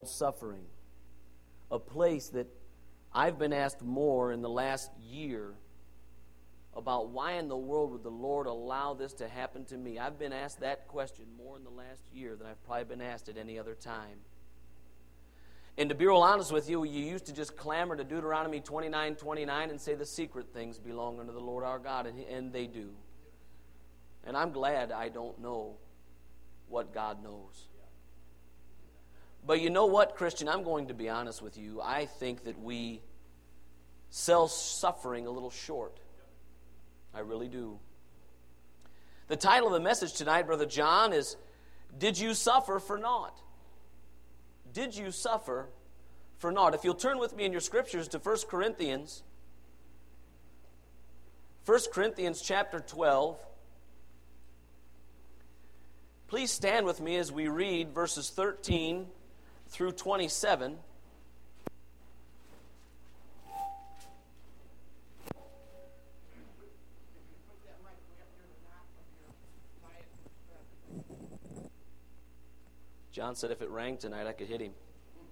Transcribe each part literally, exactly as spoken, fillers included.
suffering, a place that I've been asked more in the last year about why in the world would the Lord allow this to happen to me. I've been asked that question more in the last year than I've probably been asked at any other time. And to be real honest with you, you used to just clamor to Deuteronomy twenty-nine twenty-nine and say the secret things belong unto the Lord our God, and, and they do. And I'm glad I don't know what God knows. But you know what, Christian? I'm going to be honest with you. I think that we sell suffering a little short. I really do. The title of the message tonight, Brother John, is, Did You Suffer for Naught? Did you suffer for naught? If you'll turn with me in your scriptures to First Corinthians, First Corinthians chapter twelve. Please stand with me as we read verses thirteen through twenty-seven. John said if it rang tonight, I could hit him.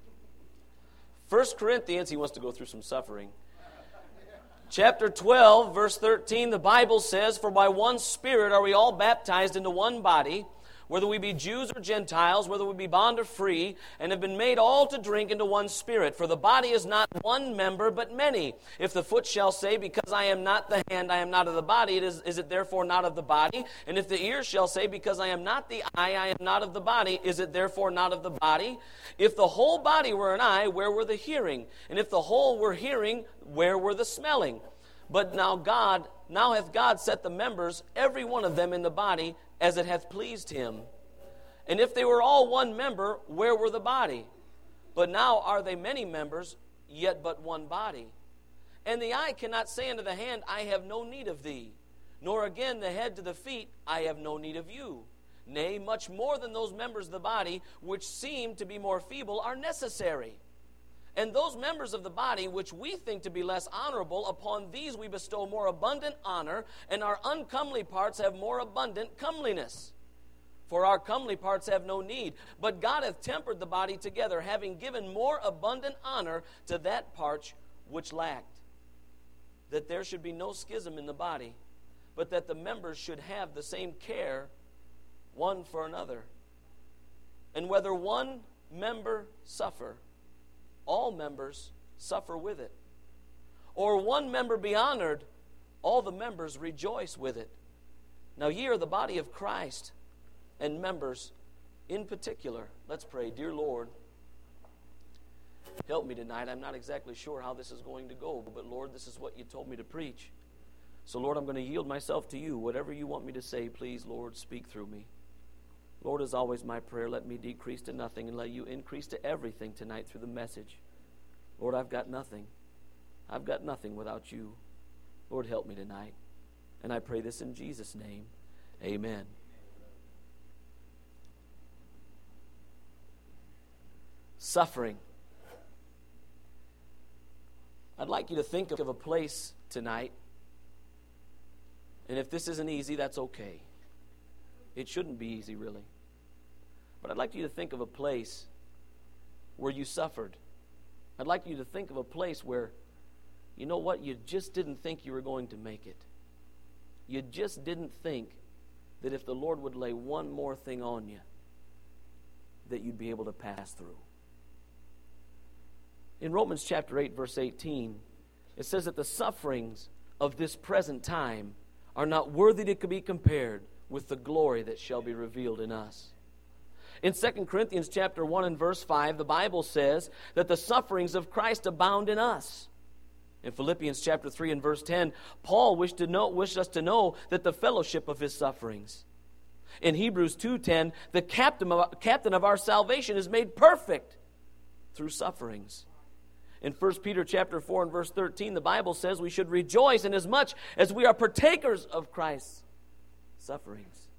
First Corinthians, he wants to go through some suffering. Chapter twelve, verse thirteen, the Bible says, For by one Spirit are we all baptized into one body, whether we be Jews or Gentiles, whether we be bond or free, and have been made all to drink into one Spirit. For the body is not one member, but many. If the foot shall say, Because I am not the hand, I am not of the body, it is, is it therefore not of the body? And if the ear shall say, Because I am not the eye, I am not of the body, is it therefore not of the body? If the whole body were an eye, where were the hearing? And if the whole were hearing, where were the smelling? But now God, now hath God set the members, every one of them in the body, as it hath pleased him. And if they were all one member, where were the body? But now are they many members, yet but one body. And the eye cannot say unto the hand, I have no need of thee. Nor again the head to the feet, I have no need of you. Nay, much more than those members of the body, which seem to be more feeble, are necessary. And those members of the body which we think to be less honorable, upon these we bestow more abundant honor, and our uncomely parts have more abundant comeliness. For our comely parts have no need, but God hath tempered the body together, having given more abundant honor to that part which lacked, that there should be no schism in the body, but that the members should have the same care one for another. And whether one member suffer, all members suffer with it. Or one member be honored, all the members rejoice with it. Now ye are the body of Christ, and members in particular. Let's pray. Dear Lord, help me tonight. I'm not exactly sure how this is going to go, but Lord, this is what you told me to preach. So Lord, I'm going to yield myself to you. Whatever you want me to say, please, Lord, speak through me. Lord, as always, my prayer, let me decrease to nothing and let you increase to everything tonight through the message. Lord, I've got nothing. I've got nothing without you. Lord, help me tonight. And I pray this in Jesus' name. Amen. Suffering. I'd like you to think of a place tonight, and if this isn't easy, that's okay. It shouldn't be easy, really. But I'd like you to think of a place where you suffered. I'd like you to think of a place where, you know what, you just didn't think you were going to make it. You just didn't think that if the Lord would lay one more thing on you, that you'd be able to pass through. In Romans chapter eight, verse eighteen, it says that the sufferings of this present time are not worthy to be compared with the glory that shall be revealed in us. In Second Corinthians chapter one and verse five, the Bible says that the sufferings of Christ abound in us. In Philippians chapter three and verse ten, Paul wished to know, wished us to know that the fellowship of his sufferings. In Hebrews two ten, the captain of, captain of our salvation is made perfect through sufferings. In First Peter chapter four and verse thirteen, the Bible says we should rejoice inasmuch as we are partakers of Christ's sufferings.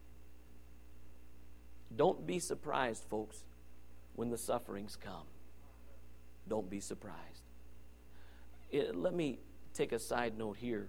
Don't be surprised, folks, when the sufferings come. Don't be surprised. It, let me take a side note here.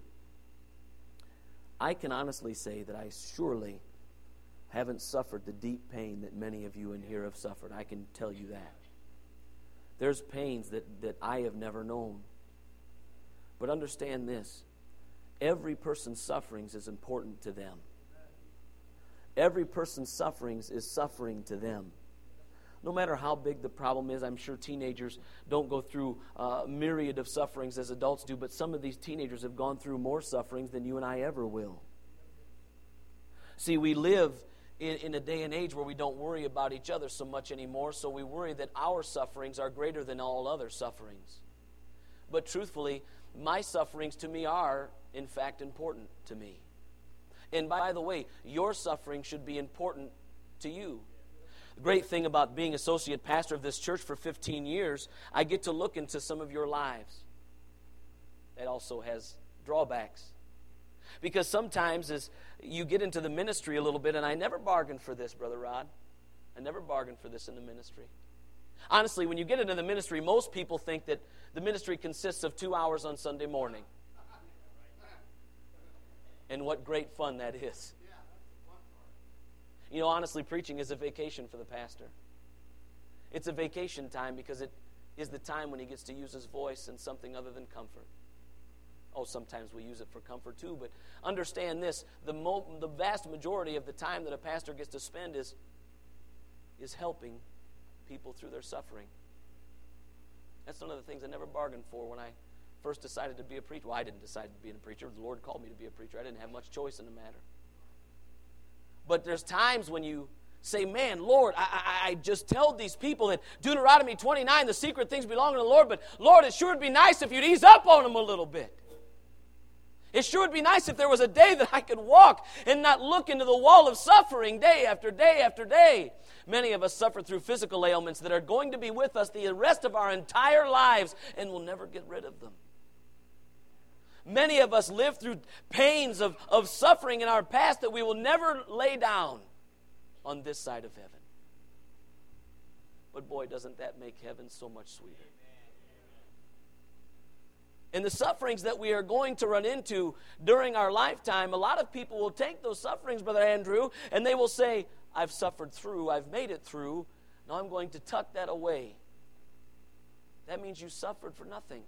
I can honestly say that I surely haven't suffered the deep pain that many of you in here have suffered. I can tell you that. There's pains that, that I have never known. But understand this. Every person's sufferings is important to them. Every person's sufferings is suffering to them. No matter how big the problem is, I'm sure teenagers don't go through a myriad of sufferings as adults do, but some of these teenagers have gone through more sufferings than you and I ever will. See, we live in, in a day and age where we don't worry about each other so much anymore, so we worry that our sufferings are greater than all other sufferings. But truthfully, my sufferings to me are, in fact, important to me. And by the way, your suffering should be important to you. The great thing about being associate pastor of this church for fifteen years, I get to look into some of your lives. That also has drawbacks. Because sometimes as you get into the ministry a little bit, and I never bargained for this, Brother Rod. I never bargained for this in the ministry. Honestly, when you get into the ministry, most people think that the ministry consists of two hours on Sunday morning. And what great fun that is. You know, honestly, preaching is a vacation for the pastor. It's a vacation time because it is the time when he gets to use his voice in something other than comfort. Oh, sometimes we use it for comfort too, but understand this, the, mo- the vast majority of the time that a pastor gets to spend is, is helping people through their suffering. That's one of the things I never bargained for when I first decided to be a preacher. Well, I didn't decide to be a preacher. The Lord called me to be a preacher. I didn't have much choice in the matter. But there's times when you say, man, Lord, I, I, I just told these people that Deuteronomy twenty-nine, the secret things belong to the Lord, but Lord, it sure would be nice if you'd ease up on them a little bit. It sure would be nice if there was a day that I could walk and not look into the wall of suffering day after day after day. Many of us suffer through physical ailments that are going to be with us the rest of our entire lives, and we'll never get rid of them. Many of us live through pains of, of suffering in our past that we will never lay down on this side of heaven. But boy, doesn't that make heaven so much sweeter. And the sufferings that we are going to run into during our lifetime, a lot of people will take those sufferings, Brother Andrew, and they will say, I've suffered through, I've made it through, now I'm going to tuck that away. That means you suffered for nothing.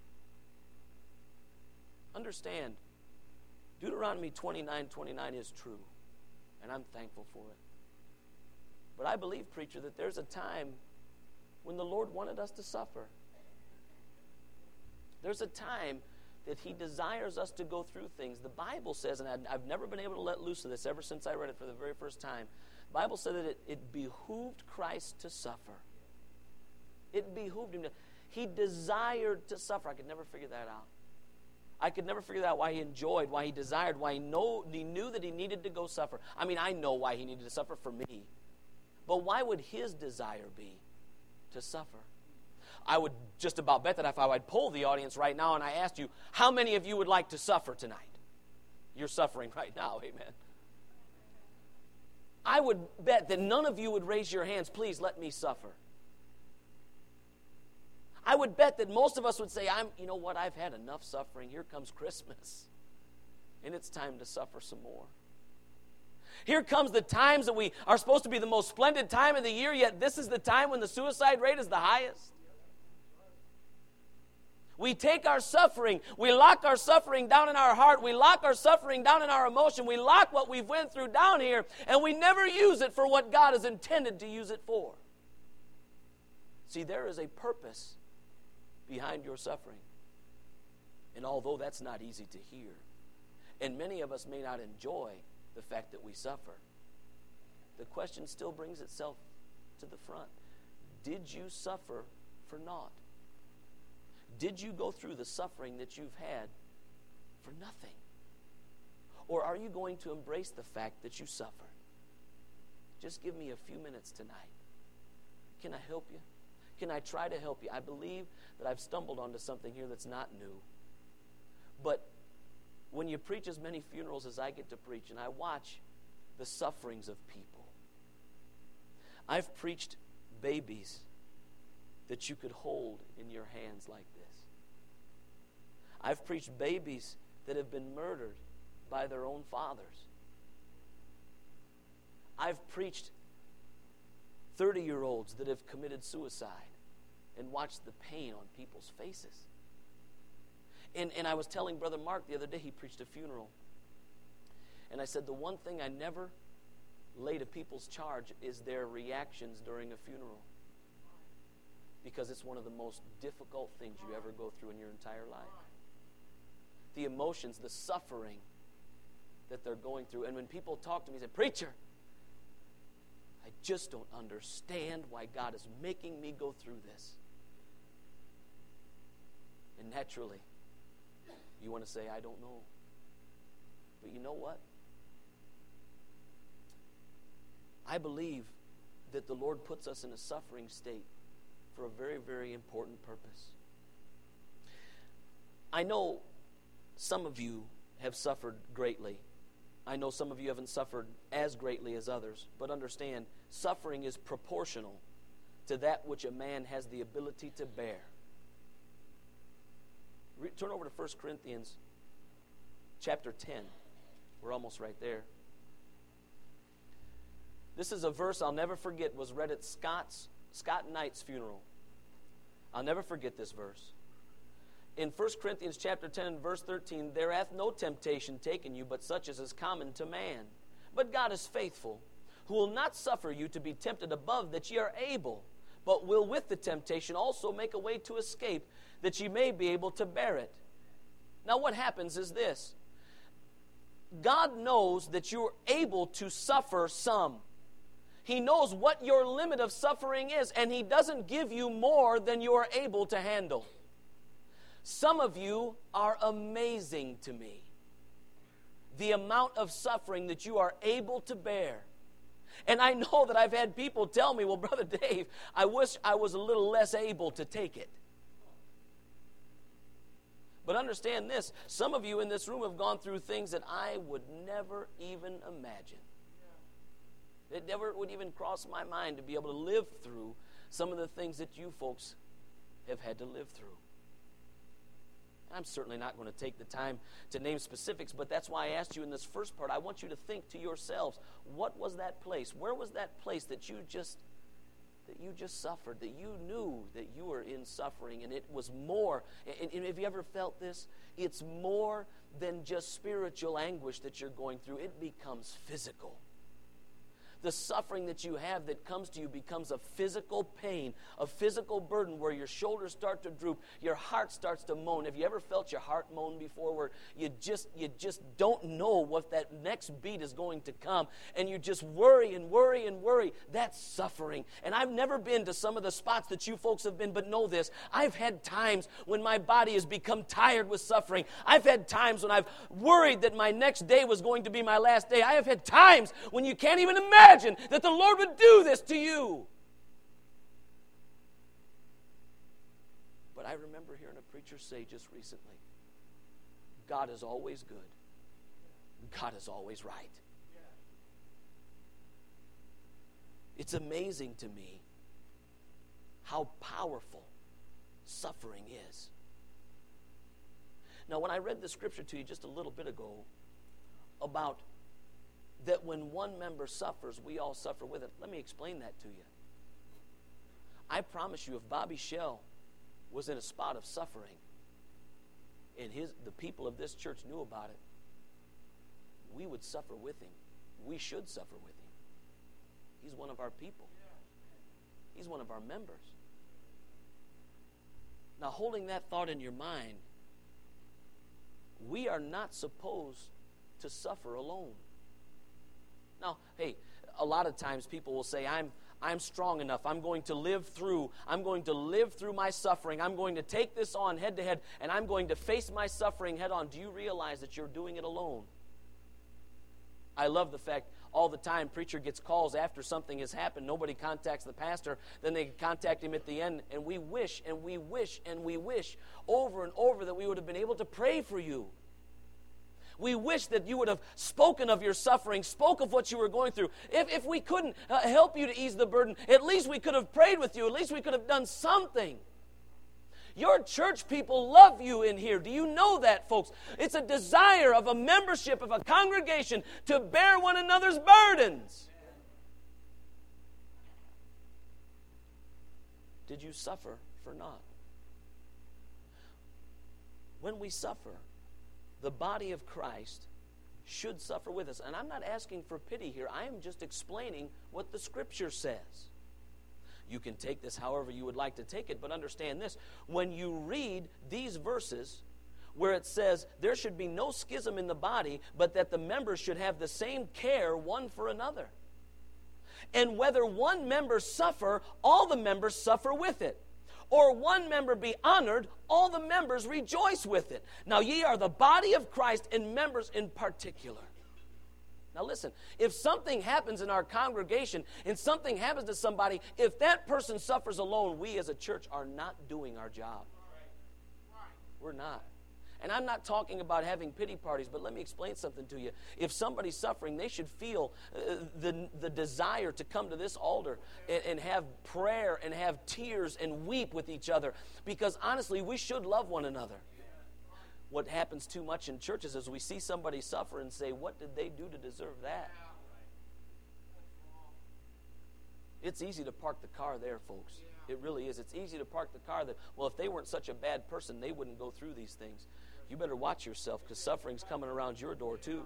Understand, Deuteronomy twenty-nine twenty-nine is true, and I'm thankful for it. But I believe, preacher, that there's a time when the Lord wanted us to suffer. There's a time that He desires us to go through things. The Bible says, and I've never been able to let loose of this ever since I read it for the very first time. The Bible said that it, it behooved Christ to suffer. It behooved Him to. He desired to suffer. I could never figure that out. I could never figure out why He enjoyed, why He desired, why he, know, he knew that He needed to go suffer. I mean, I know why He needed to suffer for me. But why would His desire be to suffer? I would just about bet that if I would poll the audience right now and I asked you, how many of you would like to suffer tonight? You're suffering right now, amen. I would bet that none of you would raise your hands, please let me suffer. I would bet that most of us would say, I'm, you know what, I've had enough suffering. Here comes Christmas. And it's time to suffer some more. Here comes the times that we are supposed to be the most splendid time of the year, yet this is the time when the suicide rate is the highest. We take our suffering, we lock our suffering down in our heart, we lock our suffering down in our emotion, we lock what we've went through down here, and we never use it for what God has intended to use it for. See, there is a purpose behind your suffering. And although that's not easy to hear, and many of us may not enjoy the fact that we suffer, the question still brings itself to the front. Did you suffer for naught? Did you go through the suffering that you've had for nothing? Or are you going to embrace the fact that you suffered? Just give me a few minutes tonight. Can I help you? Can I try to help you? I believe that I've stumbled onto something here that's not new. But when you preach as many funerals as I get to preach, and I watch the sufferings of people, I've preached babies that you could hold in your hands like this. I've preached babies that have been murdered by their own fathers. I've preached thirty-year-olds that have committed suicide. and watch the pain on people's faces. And, and I was telling Brother Mark the other day, he preached a funeral. And I said, the one thing I never lay to people's charge is their reactions during a funeral. Because it's one of the most difficult things you ever go through in your entire life. The emotions, the suffering that they're going through. And when people talk to me and say, preacher, I just don't understand why God is making me go through this. And naturally, you want to say, I don't know. But you know what? I believe that the Lord puts us in a suffering state for a very, very important purpose. I know some of you have suffered greatly. I know some of you haven't suffered as greatly as others. But understand, suffering is proportional to that which a man has the ability to bear. Re- turn over to First Corinthians chapter ten. We're almost right there. This is a verse I'll never forget, was read at Scott's, Scott Knight's funeral. I'll never forget this verse. In First Corinthians chapter ten and verse thirteen, there hath no temptation taken you, but such as is common to man. But God is faithful, who will not suffer you to be tempted above that ye are able, but will with the temptation also make a way to escape, that ye may be able to bear it. Now what happens is this. God knows that you're able to suffer some. He knows what your limit of suffering is, and He doesn't give you more than you are able to handle. Some of you are amazing to me. The amount of suffering that you are able to bear. And I know that I've had people tell me, well, Brother Dave, I wish I was a little less able to take it. But understand this, some of you in this room have gone through things that I would never even imagine. It never would even cross my mind to be able to live through some of the things that you folks have had to live through. I'm certainly not going to take the time to name specifics, but that's why I asked you in this first part, I want you to think to yourselves, what was that place? Where was that place that you just that you just suffered, that you knew that you were in suffering, and it was more, and, and have you ever felt this? It's more than just spiritual anguish that you're going through. It becomes physical. The suffering that you have that comes to you becomes a physical pain, a physical burden where your shoulders start to droop, your heart starts to moan. Have you ever felt your heart moan before, where you just you just don't know what that next beat is going to come, and you just worry and worry and worry? That's suffering. And I've never been to some of the spots that you folks have been, but know this, I've had times when my body has become tired with suffering. I've had times when I've worried that my next day was going to be my last day. I have had times when you can't even imagine that the Lord would do this to you. But I remember hearing a preacher say just recently, God is always good. God is always right. It's amazing to me how powerful suffering is. Now, when I read the scripture to you just a little bit ago about that when one member suffers, we all suffer with it. Let me explain that to you. I promise you, if Bobby Shell was in a spot of suffering and his the people of this church knew about it, we would suffer with him. We should suffer with him. He's one of our people. He's one of our members. Now, holding that thought in your mind, we are not supposed to suffer alone. Now, hey, a lot of times people will say, I'm I'm strong enough. I'm going to live through. I'm going to live through my suffering. I'm going to take this on head to head, and I'm going to face my suffering head on. Do you realize that you're doing it alone? I love the fact all the time preacher gets calls after something has happened. Nobody contacts the pastor. Then they contact him at the end, and we wish and we wish and we wish over and over that we would have been able to pray for you. We wish that you would have spoken of your suffering, spoke of what you were going through. If, if we couldn't uh, help you to ease the burden, at least we could have prayed with you. At least we could have done something. Your church people love you in here. Do you know that, folks? It's a desire of a membership of a congregation to bear one another's burdens. Did you suffer for naught. When we suffer, the body of Christ should suffer with us. And I'm not asking for pity here. I am just explaining what the Scripture says. You can take this however you would like to take it, but understand this. When you read these verses where it says there should be no schism in the body, but that the members should have the same care one for another. And whether one member suffer, all the members suffer with it. Or one member be honored, all the members rejoice with it. Now ye are the body of Christ, and members in particular. Now listen, if something happens in our congregation, and something happens to somebody, if that person suffers alone, we as a church are not doing our job. We're not. And I'm not talking about having pity parties, but let me explain something to you. If somebody's suffering, they should feel uh, the, the desire to come to this altar and, and have prayer and have tears and weep with each other. Because honestly, we should love one another. What happens too much in churches is we see somebody suffer and say, what did they do to deserve that? It's easy to park the car there, folks. It really is. It's easy to park the car that, well, if they weren't such a bad person, they wouldn't go through these things. You better watch yourself, because suffering's coming around your door too.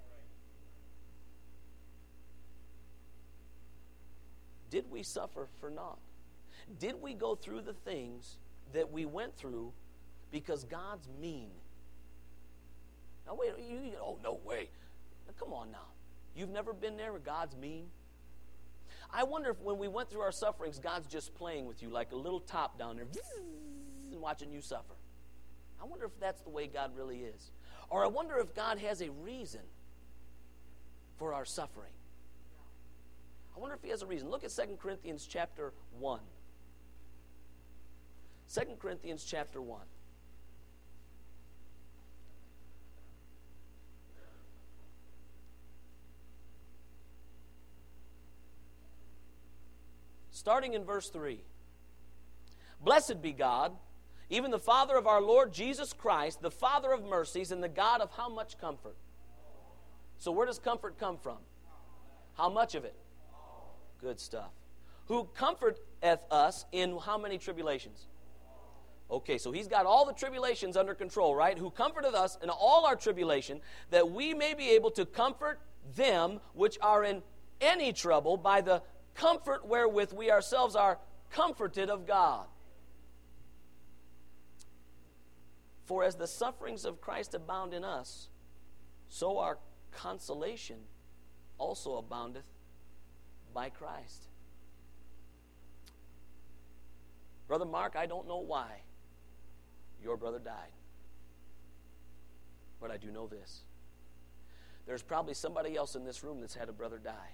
Did we suffer for naught? Did we go through the things that we went through because God's mean? Now wait, you, you, oh no way. Now, come on now. You've never been there where God's mean? I wonder if when we went through our sufferings, God's just playing with you like a little top down there and watching you suffer. I wonder if that's the way God really is. Or I wonder if God has a reason for our suffering. I wonder if he has a reason. Look at Second Corinthians chapter one. Second Corinthians chapter one. Starting in verse three. Blessed be God, even the Father of our Lord Jesus Christ, the Father of mercies, and the God of how much comfort? So where does comfort come from? How much of it? Good stuff. Who comforteth us in how many tribulations? Okay, so he's got all the tribulations under control, right? Who comforteth us in all our tribulation, that we may be able to comfort them which are in any trouble by the comfort wherewith we ourselves are comforted of God. For as the sufferings of Christ abound in us, so our consolation also aboundeth by Christ. Brother Mark, I don't know why your brother died. But I do know this. There's probably somebody else in this room that's had a brother die.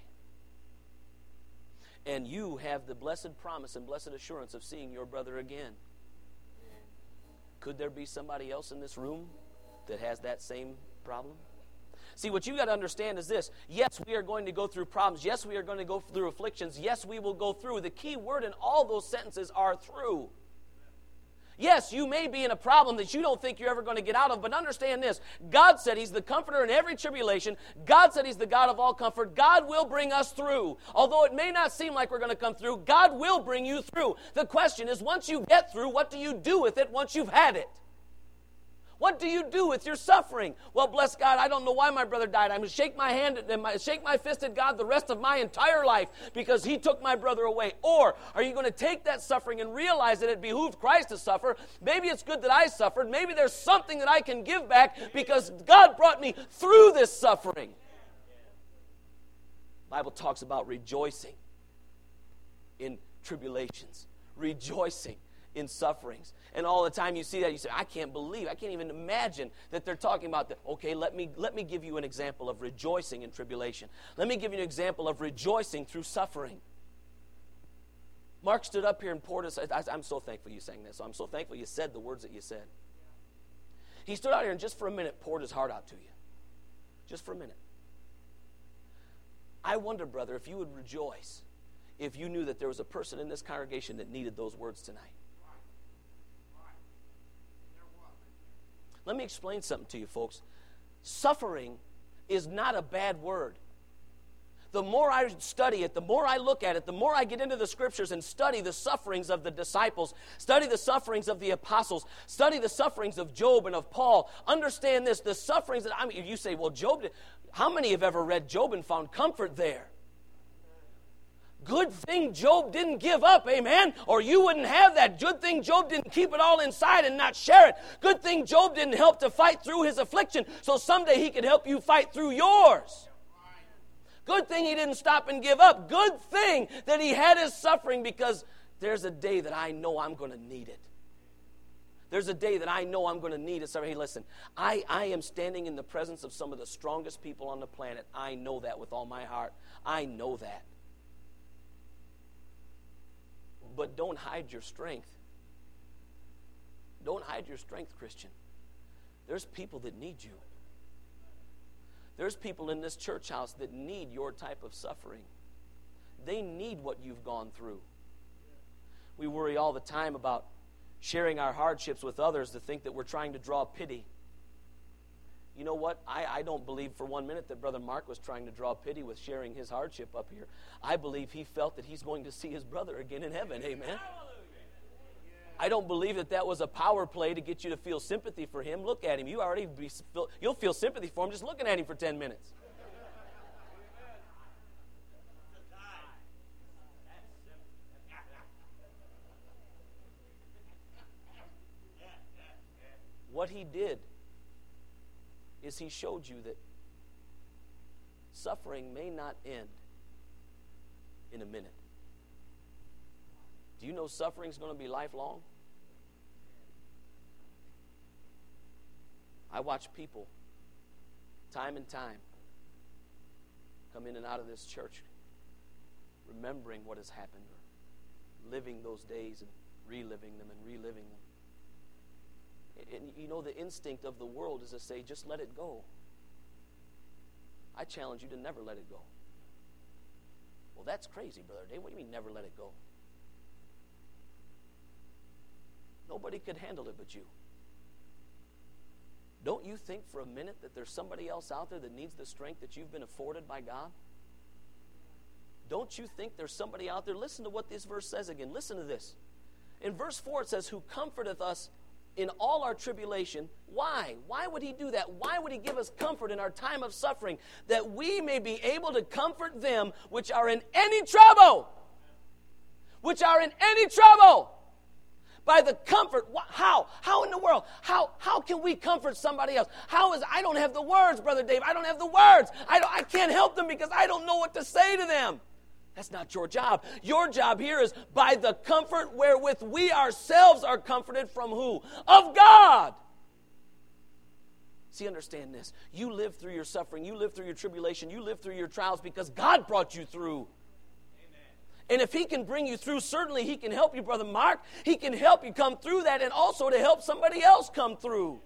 And you have the blessed promise and blessed assurance of seeing your brother again. Could there be somebody else in this room that has that same problem? See, what you got to understand is this. Yes, we are going to go through problems. Yes, we are going to go through afflictions. Yes, we will go through. The key word in all those sentences are through. Yes, you may be in a problem that you don't think you're ever going to get out of, but understand this. God said he's the comforter in every tribulation. God said he's the God of all comfort. God will bring us through. Although it may not seem like we're going to come through, God will bring you through. The question is, once you get through, what do you do with it once you've had it? What do you do with your suffering? Well, bless God, I don't know why my brother died. I'm going to shake my hand and my, shake my fist at God the rest of my entire life because he took my brother away. Or are you going to take that suffering and realize that it behooved Christ to suffer? Maybe it's good that I suffered. Maybe there's something that I can give back because God brought me through this suffering. The Bible talks about rejoicing in tribulations, rejoicing in sufferings. And all the time you see that, you say, I can't believe, I can't even imagine that they're talking about that. Okay, let me let me give you an example of rejoicing in tribulation. Let me give you an example of rejoicing through suffering. Mark stood up here and poured us. I, I'm so thankful you sang this. So I'm so thankful you said the words that you said. He stood out here and just for a minute poured his heart out to you. Just for a minute. I wonder, brother, if you would rejoice if you knew that there was a person in this congregation that needed those words tonight. Let me explain something to you, folks. Suffering is not a bad word. the more I study it, the more I look at it, the more I get into the Scriptures and study the sufferings of the disciples, study the sufferings of the apostles, study the sufferings of Job and of Paul. Understand this, the sufferings that, I mean, you say, well, Job, did, how many have ever read Job and found comfort there? Good thing Job didn't give up, amen? Or you wouldn't have that. Good thing Job didn't keep it all inside and not share it. Good thing Job didn't help to fight through his affliction so someday he could help you fight through yours. Good thing he didn't stop and give up. Good thing that he had his suffering, because there's a day that I know I'm going to need it. There's a day that I know I'm going to need it. So, hey, listen, I, I am standing in the presence of some of the strongest people on the planet. I know that with all my heart. I know that. But don't hide your strength. Don't hide your strength, Christian. There's people that need you. There's people in this church house that need your type of suffering. They need what you've gone through. We worry all the time about sharing our hardships with others to think that we're trying to draw pity. You know what? I, I don't believe for one minute that Brother Mark was trying to draw pity with sharing his hardship up here. I believe he felt that he's going to see his brother again in heaven. Amen. I don't believe that that was a power play to get you to feel sympathy for him. Look at him. You already be, you'll feel sympathy for him just looking at him for ten minutes. What he did is he showed you that suffering may not end in a minute. Do you know suffering is going to be lifelong? I watch people time and time come in and out of this church remembering what has happened, or living those days and reliving them and reliving them. And you know, the instinct of the world is to say, just let it go. I challenge you to never let it go. Well, that's crazy, Brother Dave. What do you mean never let it go? Nobody could handle it but you. Don't you think for a minute that there's somebody else out there that needs the strength that you've been afforded by God? Don't you think there's somebody out there? Listen to what this verse says again. Listen to this. In verse four it says, who comforteth us in all our tribulation. Why? Why would he do that? Why would he give us comfort in our time of suffering? That we may be able to comfort them which are in any trouble. Which are in any trouble. By the comfort. How? How in the world? How how can we comfort somebody else? How is, I don't have the words, Brother Dave. I don't have the words. I don't, I can't help them because I don't know what to say to them. That's not your job. Your job here is by the comfort wherewith we ourselves are comforted from who? Of God. See, understand this. You live through your suffering. You live through your tribulation. You live through your trials because God brought you through. Amen. And if he can bring you through, certainly he can help you, Brother Mark. He can help you come through that and also to help somebody else come through.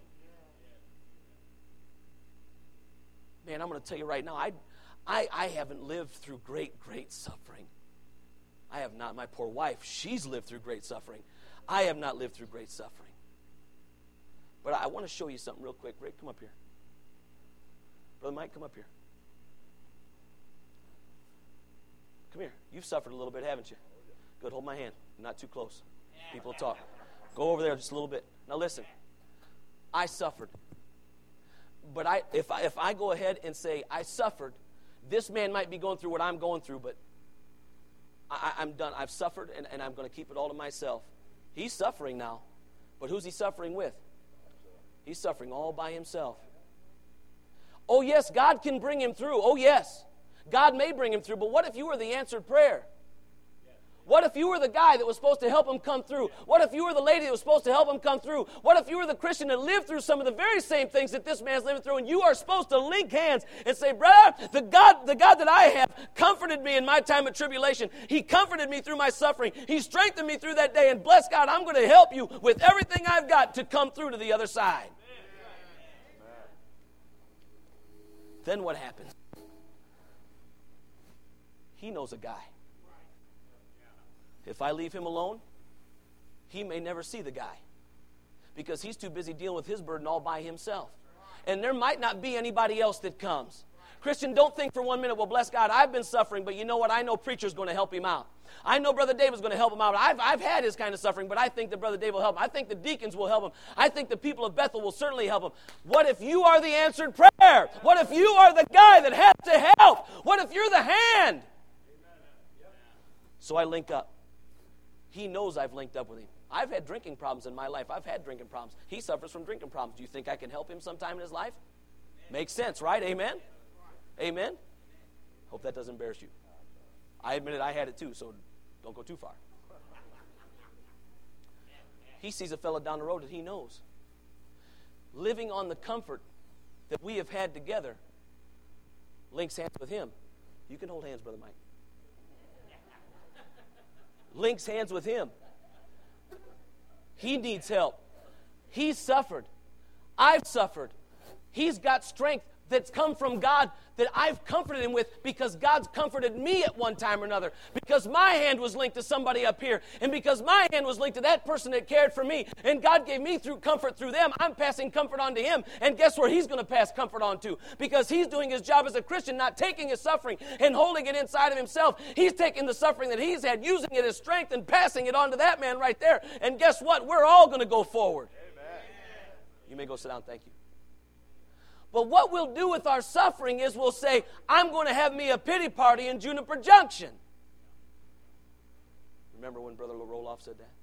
Man, I'm going to tell you right now, I... I, I haven't lived through great, great suffering. I have not. My poor wife, she's lived through great suffering. I have not lived through great suffering. But I want to show you something real quick. Rick, come up here. Brother Mike, come up here. Come here. You've suffered a little bit, haven't you? Good. Hold my hand. Not too close. People talk. Go over there just a little bit. Now listen. I suffered. But I, if I, if I go ahead and say I suffered, this man might be going through what I'm going through, but I, I'm done. I've suffered, and, and I'm going to keep it all to myself. He's suffering now, but who's he suffering with? He's suffering all by himself. Oh, yes, God can bring him through. Oh, yes, God may bring him through, but what if you were the answered prayer? What if you were the guy that was supposed to help him come through? What if you were the lady that was supposed to help him come through? What if you were the Christian that lived through some of the very same things that this man's living through, and you are supposed to link hands and say, brother, the God, the God that I have comforted me in my time of tribulation. He comforted me through my suffering. He strengthened me through that day, and bless God, I'm going to help you with everything I've got to come through to the other side. Amen. Then what happens? He knows a guy. If I leave him alone, he may never see the guy because he's too busy dealing with his burden all by himself. And there might not be anybody else that comes. Christian, don't think for one minute, well, bless God, I've been suffering, but you know what? I know preacher's going to help him out. I know Brother David's going to help him out. I've, I've had his kind of suffering, but I think that Brother Dave will help him. I think the deacons will help him. I think the people of Bethel will certainly help him. What if you are the answered prayer? What if you are the guy that has to help? What if you're the hand? So I link up. He knows I've linked up with him. I've had drinking problems in my life. I've had drinking problems. He suffers from drinking problems. Do you think I can help him sometime in his life? Makes sense, right? Amen? Amen? Hope that doesn't embarrass you. I admitted I had it too, so don't go too far. He sees a fellow down the road that he knows. Living on the comfort that we have had together links hands with him. You can hold hands, Brother Mike. Links hands with him. He needs help. He's suffered. I've suffered. He's got strength that's come from God that I've comforted him with because God's comforted me at one time or another. Because my hand was linked to somebody up here. And because my hand was linked to that person that cared for me. And God gave me through comfort through them. I'm passing comfort on to him. And guess where he's going to pass comfort on to? Because he's doing his job as a Christian, not taking his suffering and holding it inside of himself. He's taking the suffering that he's had, using it as strength and passing it on to that man right there. And guess what? We're all going to go forward. Amen. You may go sit down. Thank you. But what we'll do with our suffering is we'll say, I'm going to have me a pity party in Juniper Junction. Remember when Brother Roloff said that?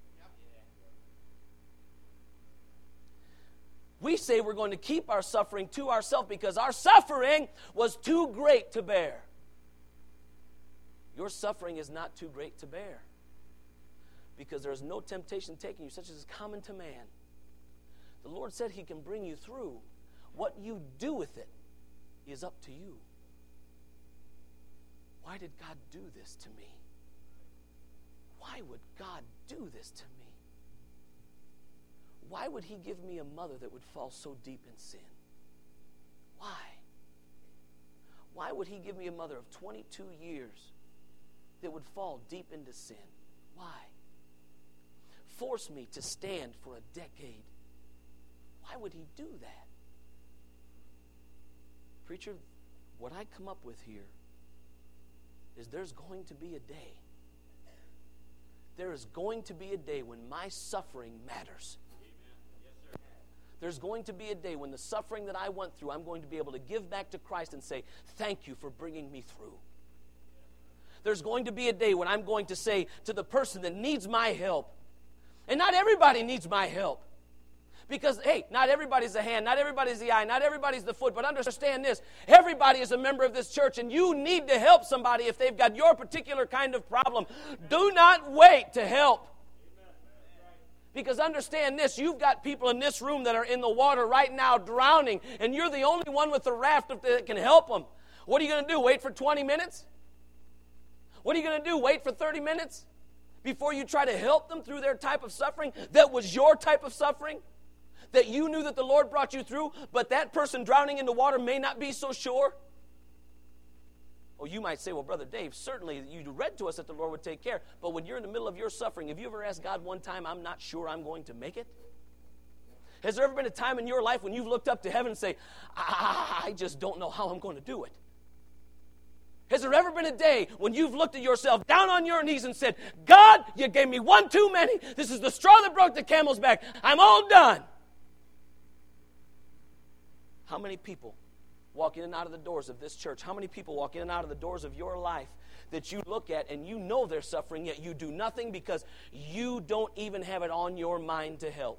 We say we're going to keep our suffering to ourselves because our suffering was too great to bear. Your suffering is not too great to bear because there is no temptation taking you such as is common to man. The Lord said he can bring you through. What you do with it is up to you. Why did God do this to me? Why would God do this to me? Why would he give me a mother that would fall so deep in sin? Why? Why would he give me a mother of twenty-two years that would fall deep into sin? Why? Force me to stand for a decade. Why would he do that? Preacher, what I come up with here is there's going to be a day. There is going to be a day when my suffering matters. Yes, there's going to be a day when the suffering that I went through, I'm going to be able to give back to Christ and say, thank you for bringing me through. There's going to be a day when I'm going to say to the person that needs my help, and not everybody needs my help. Because, hey, not everybody's the hand, not everybody's the eye, not everybody's the foot, but understand this, everybody is a member of this church, and you need to help somebody if they've got your particular kind of problem. Do not wait to help. Because understand this, you've got people in this room that are in the water right now drowning, and you're the only one with the raft that can help them. What are you going to do, wait for twenty minutes? What are you going to do, wait for thirty minutes before you try to help them through their type of suffering that was your type of suffering? That you knew that the Lord brought you through, but that person drowning in the water may not be so sure? Oh, you might say, well, Brother Dave, certainly you read to us that the Lord would take care, but when you're in the middle of your suffering, have you ever asked God one time, I'm not sure I'm going to make it? Has there ever been a time in your life when you've looked up to heaven and say, I just don't know how I'm going to do it? Has there ever been a day when you've looked at yourself down on your knees and said, God, you gave me one too many. This is the straw that broke the camel's back. I'm all done. How many people walk in and out of the doors of this church? How many people walk in and out of the doors of your life that you look at and you know they're suffering, yet you do nothing because you don't even have it on your mind to help?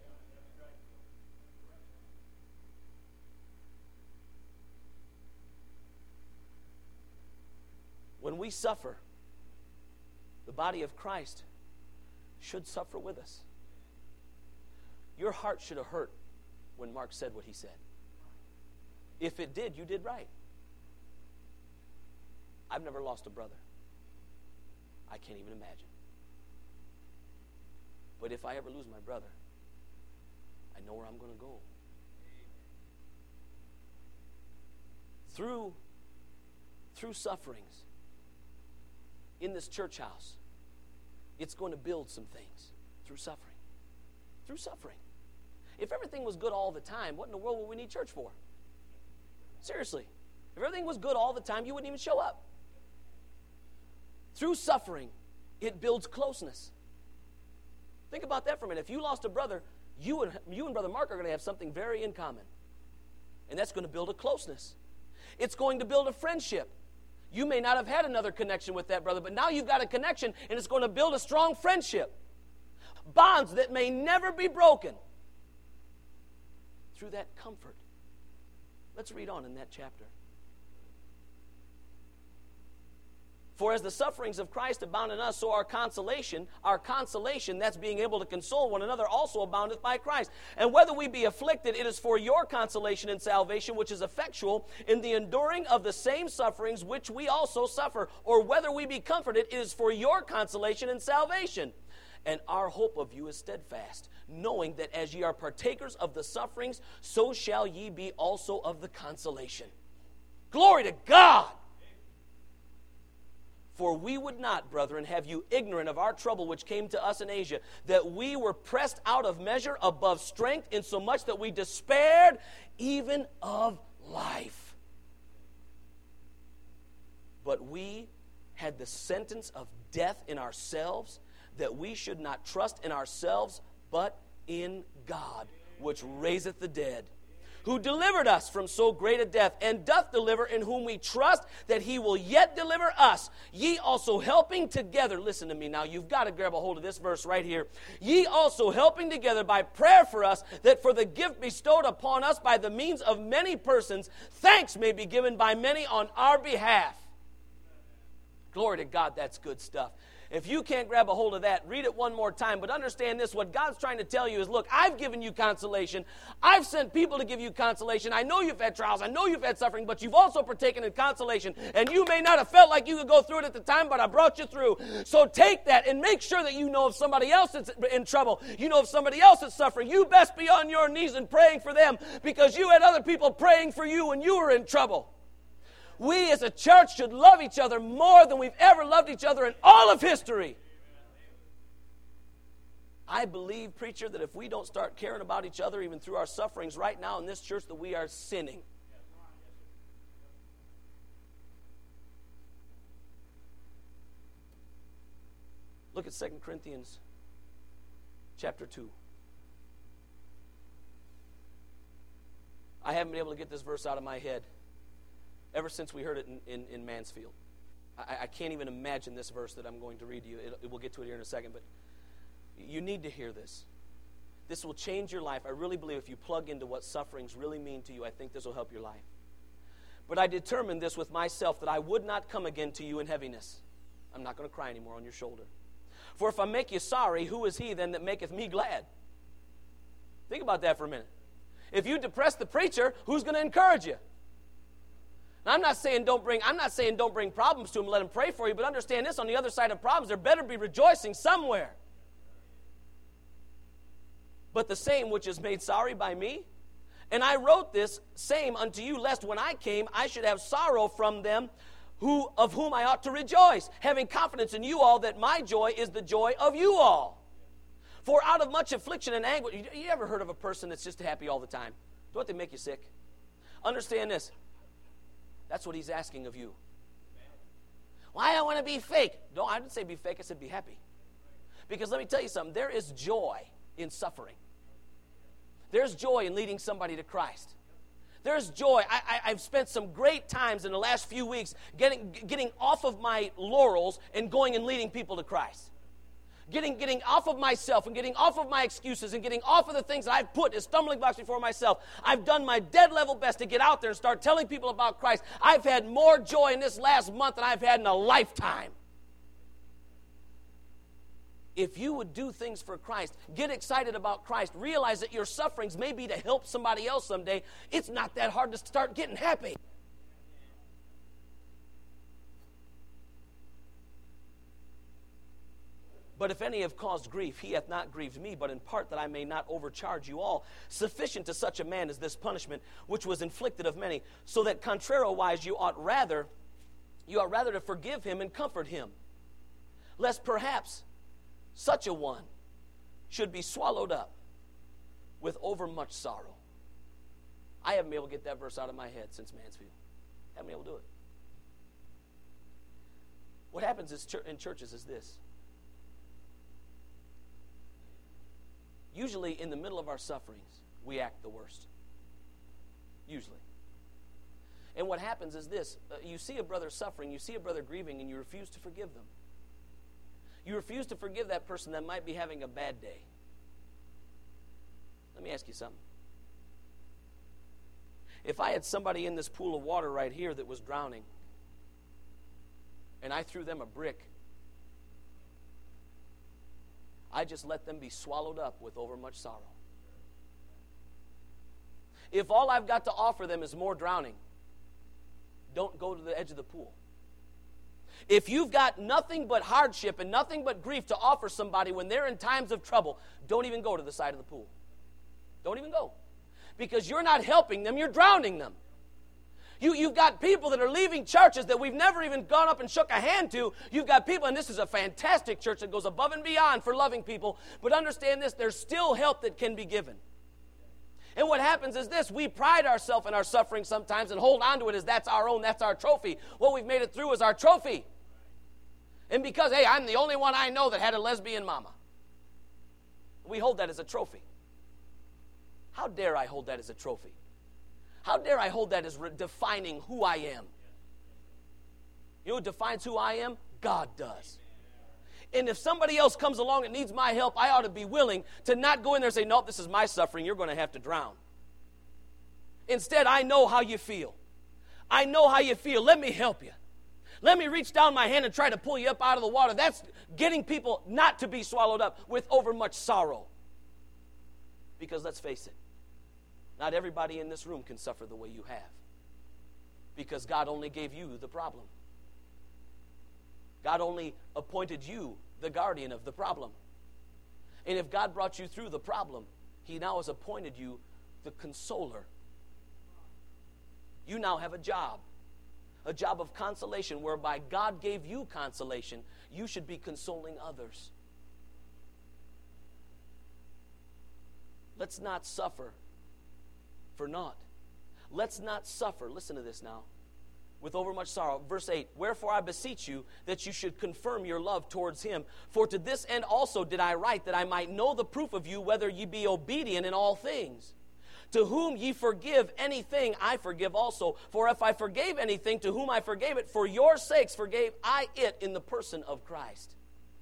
When we suffer, the body of Christ should suffer with us. Your heart should have hurt when Mark said what he said. If it did, you did right. I've never lost a brother. I can't even imagine. But if I ever lose my brother, I know where I'm going to go. Through, through sufferings in this church house, it's going to build some things through suffering. Through suffering. If everything was good all the time, what in the world would we need church for? Seriously. If everything was good all the time, you wouldn't even show up. Through suffering, it builds closeness. Think about that for a minute. If you lost a brother, you and, you and Brother Mark are going to have something very in common. And that's going to build a closeness. It's going to build a friendship. You may not have had another connection with that brother, but now you've got a connection, and it's going to build a strong friendship. Bonds that may never be broken through that comfort. Let's read on in that chapter. For as the sufferings of Christ abound in us, so our consolation, our consolation, that's being able to console one another, also aboundeth by Christ. And whether we be afflicted, it is for your consolation and salvation, which is effectual in the enduring of the same sufferings which we also suffer. Or whether we be comforted, it is for your consolation and salvation. And our hope of you is steadfast, knowing that as ye are partakers of the sufferings, so shall ye be also of the consolation. Glory to God! For we would not, brethren, have you ignorant of our trouble which came to us in Asia, that we were pressed out of measure above strength, insomuch that we despaired even of life. But we had the sentence of death in ourselves, that we should not trust in ourselves, but in God, which raiseth the dead, who delivered us from so great a death, and doth deliver, in whom we trust that he will yet deliver us. Ye also helping together, listen to me now, you've got to grab a hold of this verse right here. Ye also helping together by prayer for us, that for the gift bestowed upon us by the means of many persons, thanks may be given by many on our behalf. Glory to God, that's good stuff. If you can't grab a hold of that, read it one more time. But understand this, what God's trying to tell you is, look, I've given you consolation. I've sent people to give you consolation. I know you've had trials. I know you've had suffering, but you've also partaken in consolation. And you may not have felt like you could go through it at the time, but I brought you through. So take that and make sure that you know if somebody else is in trouble. You know if somebody else is suffering. You best be on your knees and praying for them, because you had other people praying for you when you were in trouble. We as a church should love each other more than we've ever loved each other in all of history. I believe, preacher, that if we don't start caring about each other even through our sufferings right now in this church, that we are sinning. Look at Second Corinthians chapter two. I haven't been able to get this verse out of my head ever since we heard it in, in, in Mansfield. I, I can't even imagine this verse that I'm going to read to you. It, it, we'll get to it here in a second, but you need to hear this. This will change your life. I really believe if you plug into what sufferings really mean to you, I think this will help your life. But I determined this with myself, that I would not come again to you in heaviness. I'm not going to cry anymore on your shoulder. For if I make you sorry, who is he then that maketh me glad? Think about that for a minute. If you depress the preacher, who's going to encourage you? Now, I'm not saying don't bring I'm not saying don't bring problems to him and let him pray for you, but understand this, on the other side of problems, there better be rejoicing somewhere. But the same which is made sorry by me, and I wrote this same unto you, lest when I came I should have sorrow from them who of whom I ought to rejoice, having confidence in you all that my joy is the joy of you all. For out of much affliction and anguish, you, you ever heard of a person that's just happy all the time? Don't they make you sick? Understand this. That's what he's asking of you. Why I want to be fake? No, I didn't say be fake. I said be happy. Because let me tell you something. There is joy in suffering. There's joy in leading somebody to Christ. There's joy. I, I, I've spent some great times in the last few weeks getting, getting off of my laurels and going and leading people to Christ. Getting, getting off of myself and getting off of my excuses and getting off of the things that I've put as stumbling blocks before myself. I've done my dead level best to get out there and start telling people about Christ. I've had more joy in this last month than I've had in a lifetime. If you would do things for Christ, get excited about Christ, realize that your sufferings may be to help somebody else someday, it's not that hard to start getting happy. But if any have caused grief, he hath not grieved me, but in part that I may not overcharge you all. Sufficient to such a man is this punishment, which was inflicted of many, so that contrariwise you ought rather, you ought rather to forgive him and comfort him, lest perhaps such a one should be swallowed up with overmuch sorrow. I haven't been able to get that verse out of my head since Mansfield. How many will do it? What happens is in churches is this. Usually in the middle of our sufferings, we act the worst. Usually. And what happens is this. Uh, you see a brother suffering, you see a brother grieving, and you refuse to forgive them. You refuse to forgive that person that might be having a bad day. Let me ask you something. If I had somebody in this pool of water right here that was drowning, and I threw them a brick, I just let them be swallowed up with overmuch sorrow. If all I've got to offer them is more drowning, don't go to the edge of the pool. If you've got nothing but hardship and nothing but grief to offer somebody when they're in times of trouble, don't even go to the side of the pool. Don't even go. Because you're not helping them, you're drowning them. You, you've got people that are leaving churches that we've never even gone up and shook a hand to. You've got people, and this is a fantastic church that goes above and beyond for loving people. But understand this, there's still help that can be given. And what happens is this, we pride ourselves in our suffering sometimes and hold on to it as that's our own, that's our trophy. What we've made it through is our trophy. And because, hey, I'm the only one I know that had a lesbian mama. We hold that as a trophy. How dare I hold that as a trophy? How dare I hold that as re- defining who I am? You know what defines who I am? God does. And if somebody else comes along and needs my help, I ought to be willing to not go in there and say, no, this is my suffering, you're going to have to drown. Instead, I know how you feel. I know how you feel. Let me help you. Let me reach down my hand and try to pull you up out of the water. That's getting people not to be swallowed up with overmuch sorrow. Because let's face it, not everybody in this room can suffer the way you have. Because God only gave you the problem. God only appointed you the guardian of the problem. And if God brought you through the problem, He now has appointed you the consoler. You now have a job. A job of consolation whereby God gave you consolation. You should be consoling others. Let's not suffer for naught. Let's not suffer, listen to this now, with overmuch sorrow. Verse eight, wherefore I beseech you that you should confirm your love towards Him. For to this end also did I write, that I might know the proof of you, whether ye be obedient in all things. To whom ye forgive anything, I forgive also. For if I forgave anything, to whom I forgave it, for your sakes forgave I it in the person of Christ.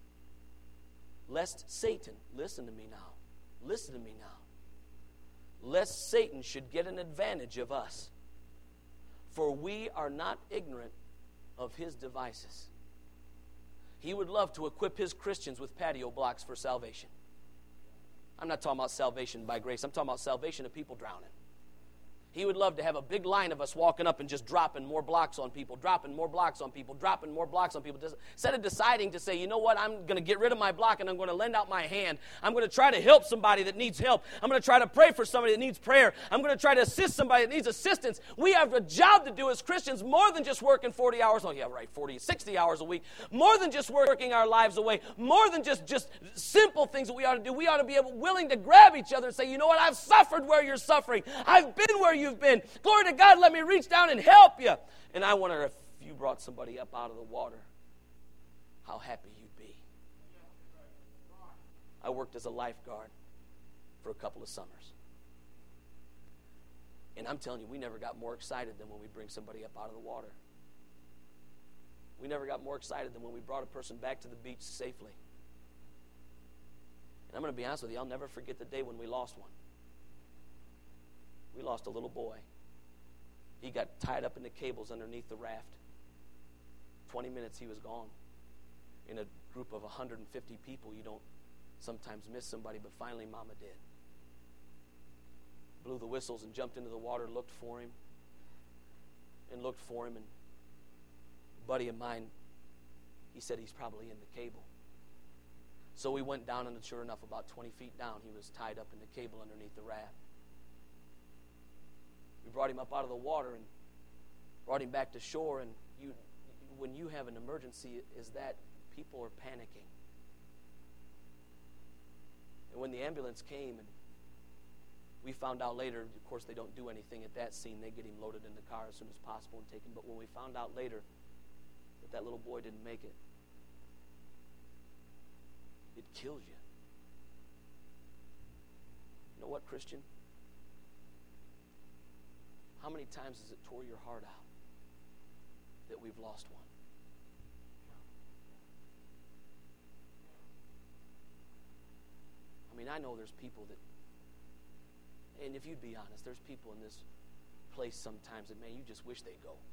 Lest Satan, listen to me now, listen to me now. Lest Satan should get an advantage of us. For we are not ignorant of his devices. He would love to equip his Christians with patio blocks for salvation. I'm not talking about salvation by grace. I'm talking about salvation of people drowning. He would love to have a big line of us walking up and just dropping more blocks on people, dropping more blocks on people, dropping more blocks on people. Instead of deciding to say, you know what, I'm going to get rid of my block and I'm going to lend out my hand. I'm going to try to help somebody that needs help. I'm going to try to pray for somebody that needs prayer. I'm going to try to assist somebody that needs assistance. We have a job to do as Christians more than just working forty hours. Oh, yeah, right, forty, sixty hours a week. More than just working our lives away. More than just, just simple things that we ought to do. We ought to be able, willing to grab each other and say, you know what, I've suffered where you're suffering. I've been where you've been. Glory to God, let me reach down and help you. And I wonder if you brought somebody up out of the water, how happy you'd be. I worked as a lifeguard for a couple of summers. And I'm telling you, we never got more excited than when we bring somebody up out of the water. We never got more excited than when we brought a person back to the beach safely. And I'm going to be honest with you, I'll never forget the day when we lost one. We lost a little boy. He got tied up in the cables underneath the raft. twenty minutes he was gone. In a group of one hundred fifty people, you don't sometimes miss somebody, but finally Mama did. Blew the whistles and jumped into the water, looked for him, and looked for him. And a buddy of mine, he said he's probably in the cable. So we went down, and sure enough, about twenty feet down, he was tied up in the cable underneath the raft. We brought him up out of the water and brought him back to shore. And you, when you have an emergency, is that people are panicking. And when the ambulance came and We found out later, of course, they don't do anything at that scene. They get him loaded in the car as soon as possible and taken. But when we found out later that that little boy didn't make it, it kills you. You know what, Christian? How many times has it tore your heart out that we've lost one? I mean, I know there's people that, and if you'd be honest, there's people in this place sometimes that, man, you just wish they'd go.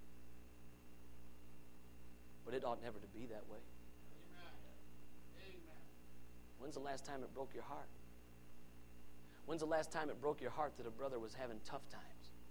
But it ought never to be that way. Amen. When's the last time it broke your heart? When's the last time it broke your heart that a brother was having tough times?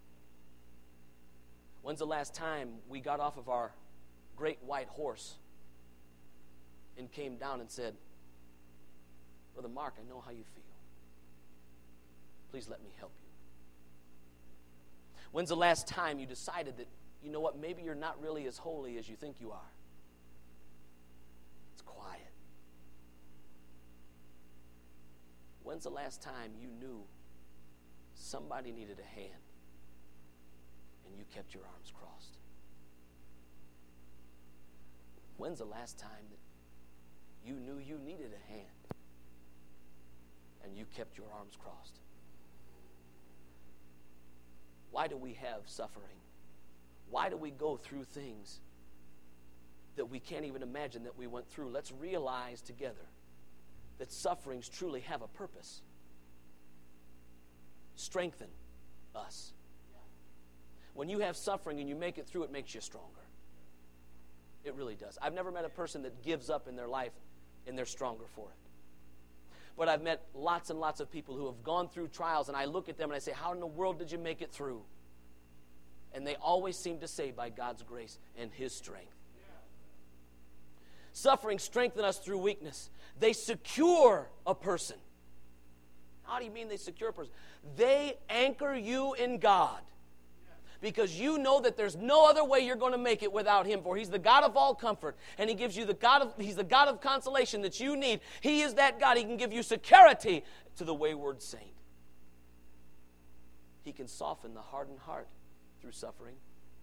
When's the last time we got off of our great white horse and came down and said, Brother Mark, I know how you feel. Please let me help you. When's the last time you decided that, you know what, maybe you're not really as holy as you think you are? It's quiet. When's the last time you knew somebody needed a hand and you kept your arms crossed? When's the last time that you knew you needed a hand and you kept your arms crossed? Why do we have suffering? Why do we go through things that we can't even imagine that we went through? Let's realize together that sufferings truly have a purpose. Strengthen us. When you have suffering and you make it through, it makes you stronger. It really does. I've never met a person that gives up in their life and they're stronger for it. But I've met lots and lots of people who have gone through trials, and I look at them and I say, how in the world did you make it through? And they always seem to say, by God's grace and His strength. Suffering strengthens us through weakness. They secure a person. How do you mean they secure a person? They anchor you in God. Because you know that there's no other way you're going to make it without Him. For He's the God of all comfort. And He gives you the God of, He's the God of consolation that you need. He is that God. He can give you security to the wayward saint. He can soften the hardened heart through suffering.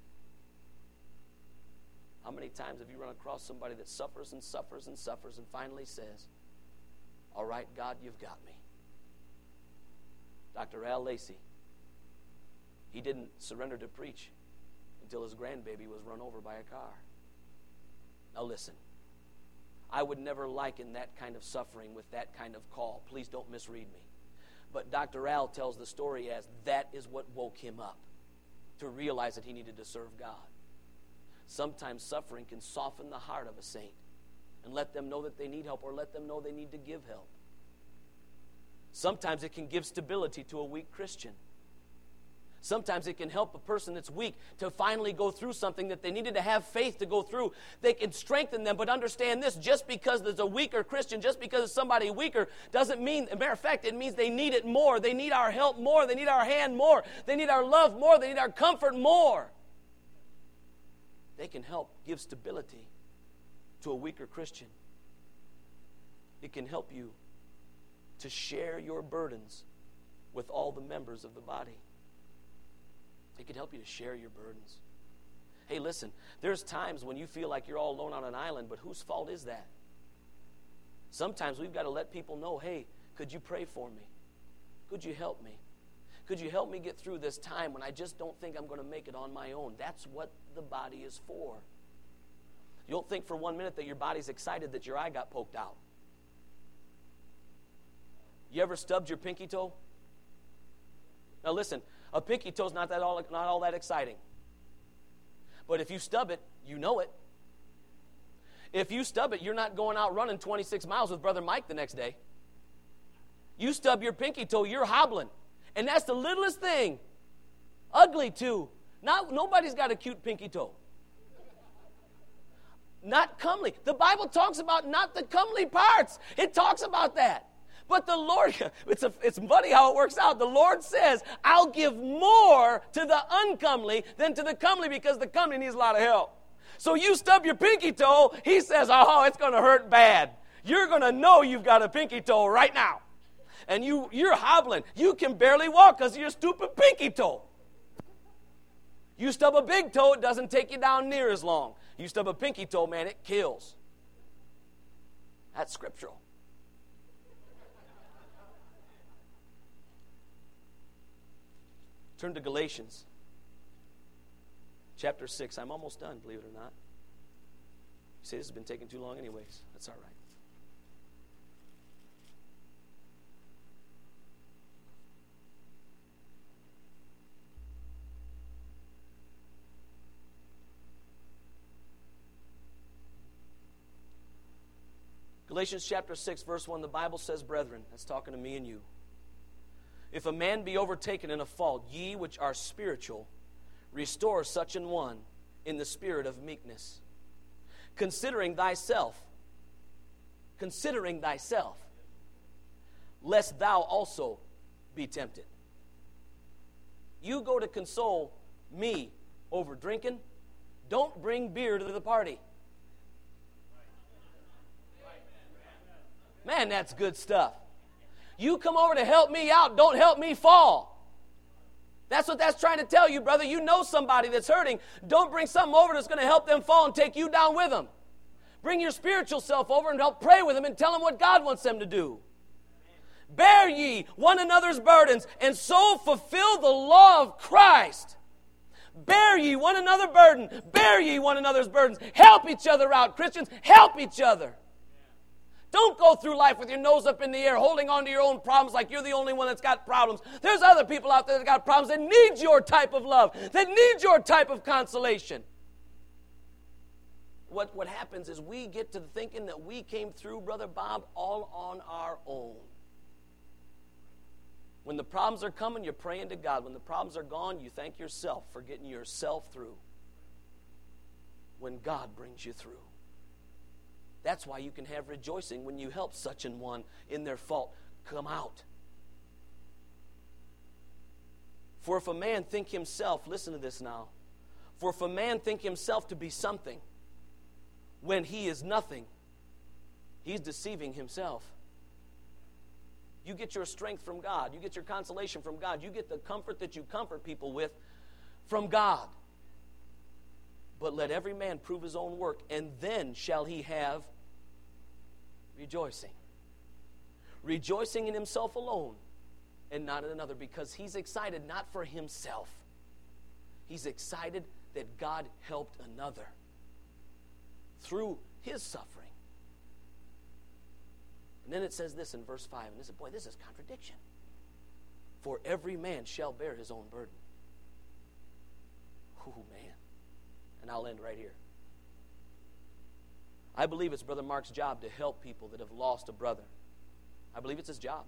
How many times have you run across somebody that suffers and suffers and suffers and finally says, all right, God, you've got me. Doctor Al Lacey, he didn't surrender to preach until his grandbaby was run over by a car. Now listen, I would never liken that kind of suffering with that kind of call. Please don't misread me. But Doctor Al tells the story as that is what woke him up to realize that he needed to serve God. Sometimes suffering can soften the heart of a saint and let them know that they need help or let them know they need to give help. Sometimes it can give stability to a weak Christian. Sometimes it can help a person that's weak to finally go through something that they needed to have faith to go through. They can strengthen them, but understand this, just because there's a weaker Christian, just because there's somebody weaker, doesn't mean, as a matter of fact, it means they need it more. They need our help more. They need our hand more. They need our love more. They need our comfort more. They can help give stability to a weaker Christian. It can help you to share your burdens with all the members of the body. It can help you to share your burdens. Hey, listen, there's times when you feel like you're all alone on an island, but whose fault is that? Sometimes we've got to let people know, hey, could you pray for me? Could you help me? Could you help me get through this time when I just don't think I'm going to make it on my own? That's what the body is for. You don't think for one minute that your body's excited that your eye got poked out. You ever stubbed your pinky toe? Now listen, a pinky toe's not that all not all that exciting. But if you stub it, you know it. If you stub it, you're not going out running twenty-six miles with Brother Mike the next day. You stub your pinky toe, you're hobbling. And that's the littlest thing. Ugly too. Not nobody's got a cute pinky toe. Not comely. The Bible talks about not the comely parts. It talks about that. But the Lord, it's, a, it's funny how it works out. The Lord says, I'll give more to the uncomely than to the comely because the comely needs a lot of help. So you stub your pinky toe, He says, oh, it's going to hurt bad. You're going to know you've got a pinky toe right now. and you, you're hobbling. You can barely walk because of your stupid pinky toe. You stub a big toe, it doesn't take you down near as long. You stub a pinky toe, man, it kills. That's scriptural. Turn to Galatians chapter six. I'm almost done, believe it or not. You say this has been taking too long anyways. That's all right. Galatians chapter six, verse one, the Bible says, brethren, that's talking to me and you. If a man be overtaken in a fault, ye which are spiritual, restore such an one in the spirit of meekness, considering thyself, considering thyself, lest thou also be tempted. You go to console me over drinking, don't bring beer to the party. Man, that's good stuff. You come over to help me out, don't help me fall. That's what that's trying to tell you, brother. You know somebody that's hurting. Don't bring something over that's going to help them fall and take you down with them. Bring your spiritual self over and help pray with them and tell them what God wants them to do. Bear ye one another's burdens, and so fulfill the law of Christ. Bear ye one another's burden. Bear ye one another's burdens. Help each other out. Christians, help each other. Don't go through life with your nose up in the air, holding on to your own problems like you're the only one that's got problems. There's other people out there that got problems that need your type of love, that need your type of consolation. What, what happens is we get to thinking that we came through, Brother Bob, all on our own. When the problems are coming, you're praying to God. When the problems are gone, you thank yourself for getting yourself through. When God brings you through. That's why you can have rejoicing when you help such an one in their fault come out. For if a man think himself, listen to this now, for if a man think himself to be something when he is nothing, he's deceiving himself. You get your strength from God. You get your consolation from God. You get the comfort that you comfort people with from God. But let every man prove his own work, and then shall he have rejoicing. Rejoicing in himself alone and not in another, because he's excited not for himself. He's excited that God helped another through his suffering. And then it says this in verse five, and this is, boy, this is contradiction. For every man shall bear his own burden. Oh, man. And I'll end right here. I believe it's Brother Mark's job to help people that have lost a brother. I believe it's his job.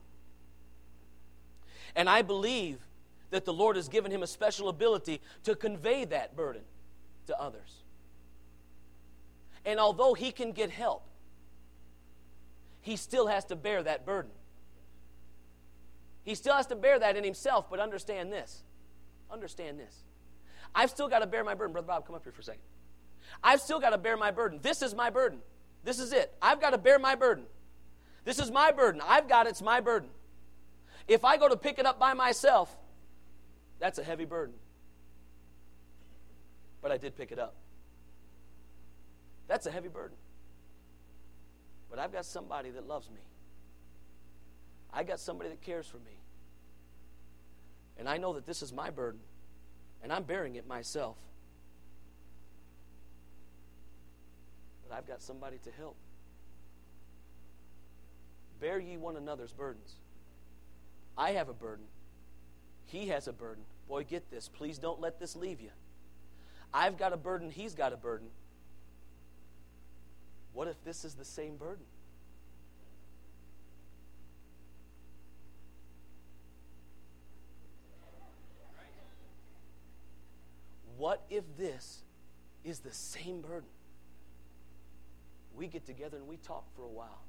And I believe that the Lord has given him a special ability to convey that burden to others. And although he can get help, he still has to bear that burden. He still has to bear that in himself, but understand this. Understand this. I've still got to bear my burden. Brother Bob, come up here for a second. I've still got to bear my burden. This is my burden. This is it. I've got to bear my burden. This is my burden. I've got it. It's my burden. If I go to pick it up by myself, that's a heavy burden. But I did pick it up. That's a heavy burden. But I've got somebody that loves me. I got somebody that cares for me. And I know that this is my burden. And I'm bearing it myself. But I've got somebody to help. Bear ye one another's burdens. I have a burden. He has a burden. Boy, get this. Please don't let this leave you. I've got a burden. He's got a burden. What if this is the same burden? What if this is the same burden? We get together and we talk for a while.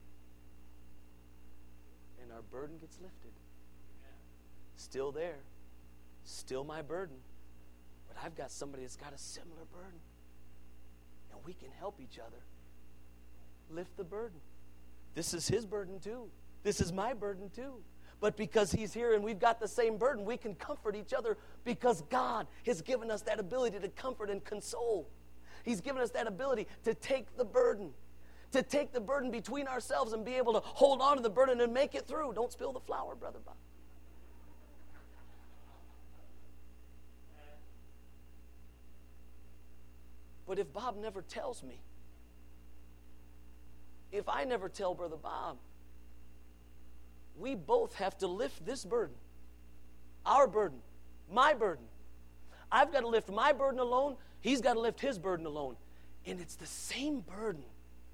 And our burden gets lifted. Still there. Still my burden. But I've got somebody that's got a similar burden. And we can help each other lift the burden. This is his burden too. This is my burden too. But because he's here and we've got the same burden, we can comfort each other because God has given us that ability to comfort and console. He's given us that ability to take the burden, to take the burden between ourselves and be able to hold on to the burden and make it through. Don't spill the flour, Brother Bob. But if Bob never tells me, if I never tell Brother Bob, we both have to lift this burden, our burden, my burden. I've got to lift my burden alone. He's got to lift his burden alone. And it's the same burden.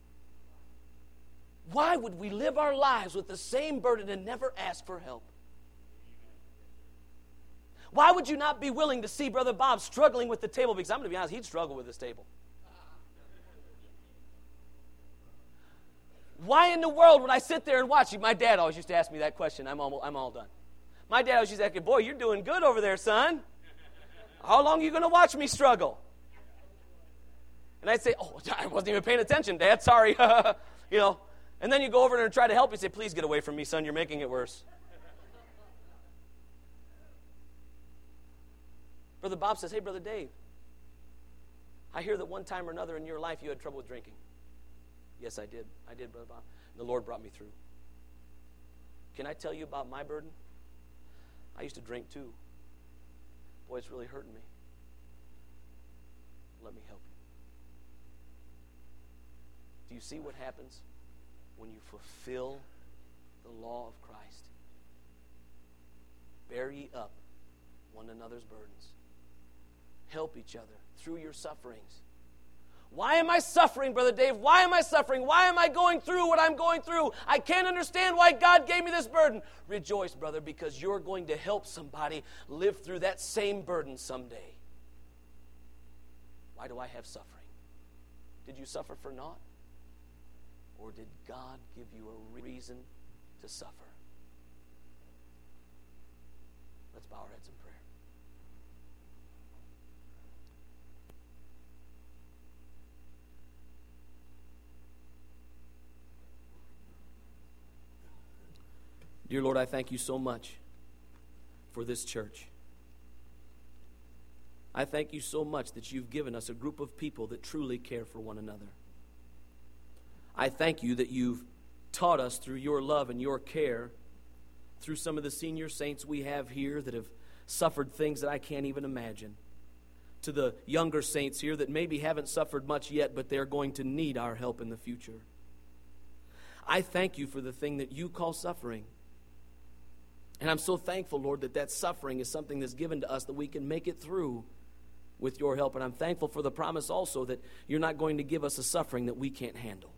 Why would we live our lives with the same burden and never ask for help? Why would you not be willing to see Brother Bob struggling with the table? Because I'm going to be honest, he'd struggle with this table. Why in the world would I sit there and watch you? My dad always used to ask me that question. I'm all, I'm all done. My dad always used to ask me, boy, you're doing good over there, son. How long are you going to watch me struggle? And I'd say, oh, I wasn't even paying attention, Dad. Sorry. You know. And then you go over there and try to help. You say, please get away from me, son. You're making it worse. Brother Bob says, hey, Brother Dave, I hear that one time or another in your life you had trouble with drinking. Yes, I did. I did, Brother Bob. And the Lord brought me through. Can I tell you about my burden? I used to drink too. Boy, it's really hurting me. Let me help you. Do you see what happens when you fulfill the law of Christ? Bear ye up one another's burdens. Help each other through your sufferings. Why am I suffering, Brother Dave? Why am I suffering? Why am I going through what I'm going through? I can't understand why God gave me this burden. Rejoice, brother, because you're going to help somebody live through that same burden someday. Why do I have suffering? Did you suffer for naught? Or did God give you a reason to suffer? Let's bow our heads in prayer. Dear Lord, I thank you so much for this church. I thank you so much that you've given us a group of people that truly care for one another. I thank you that you've taught us through your love and your care, through some of the senior saints we have here that have suffered things that I can't even imagine, to the younger saints here that maybe haven't suffered much yet, but they're going to need our help in the future. I thank you for the thing that you call suffering. And I'm so thankful, Lord, that that suffering is something that's given to us that we can make it through with your help. And I'm thankful for the promise also that you're not going to give us a suffering that we can't handle.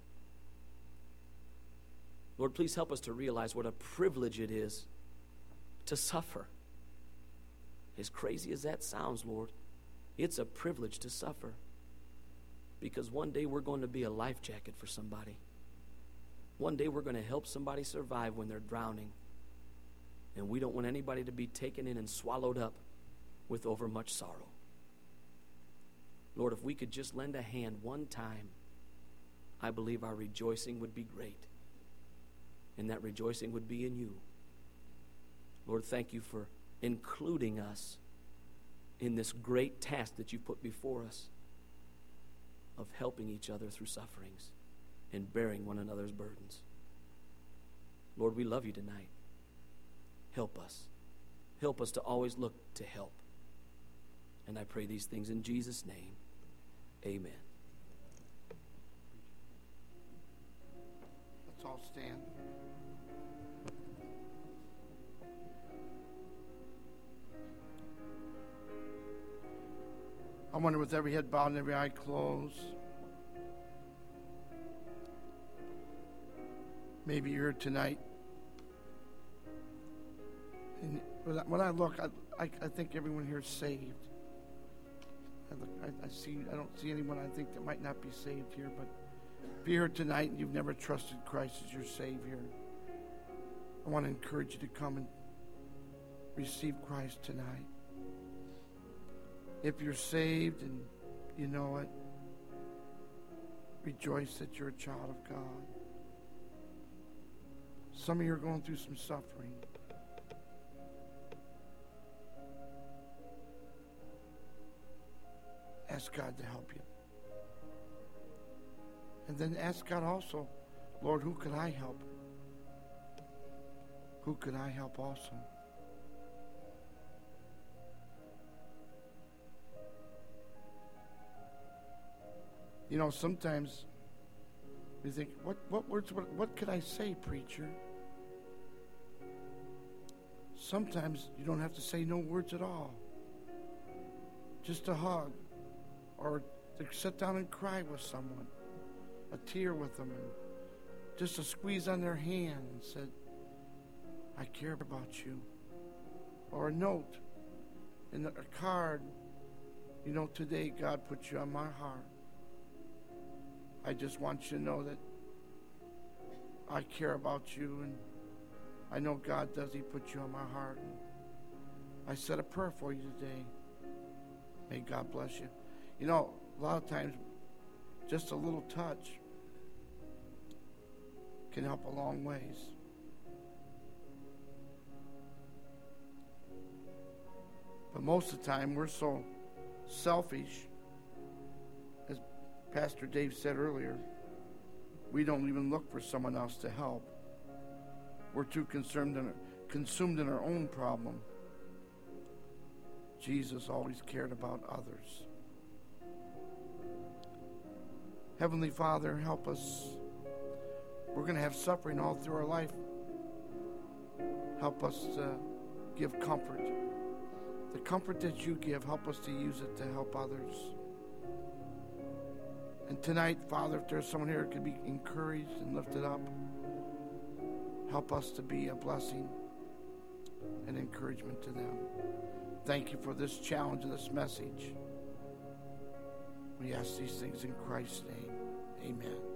Lord, please help us to realize what a privilege it is to suffer. As crazy as that sounds, Lord, it's a privilege to suffer. Because one day we're going to be a life jacket for somebody. One day we're going to help somebody survive when they're drowning. And we don't want anybody to be taken in and swallowed up with overmuch sorrow. Lord, if we could just lend a hand one time, I believe our rejoicing would be great. And that rejoicing would be in you. Lord, thank you for including us in this great task that you put before us of helping each other through sufferings and bearing one another's burdens. Lord, we love you tonight. Help us. Help us to always look to help. And I pray these things in Jesus' name. Amen. Let's all stand. I wonder, with every head bowed and every eye closed, maybe you're here tonight. And when I look, I, I, I think everyone here is saved. I, look, I, I see. I don't see anyone I think that might not be saved here. But if you're here tonight and you've never trusted Christ as your Savior, I want to encourage you to come and receive Christ tonight. If you're saved and you know it, rejoice that you're a child of God. Some of you are going through some suffering. Ask God to help you. And then ask God also, Lord, who could I help? Who could I help also? You know, sometimes we think, what, what words, what, what could I say, preacher? Sometimes you don't have to say no words at all. Just a hug, or to sit down and cry with someone, a tear with them, and just a squeeze on their hand and said, I care about you. Or a note, in a card, you know, today God put you on my heart. I just want you to know that I care about you, and I know God does. He put you on my heart. And I said a prayer for you today. May God bless you. You know, a lot of times, just a little touch can help a long ways. But most of the time, we're so selfish. As Pastor Dave said earlier, we don't even look for someone else to help. We're too concerned in, consumed in our own problem. Jesus always cared about others. Heavenly Father, help us. We're going to have suffering all through our life. Help us to give comfort. The comfort that you give, help us to use it to help others. And tonight, Father, if there's someone here that could be encouraged and lifted up, help us to be a blessing and encouragement to them. Thank you for this challenge and this message. We ask these things in Christ's name. Amen.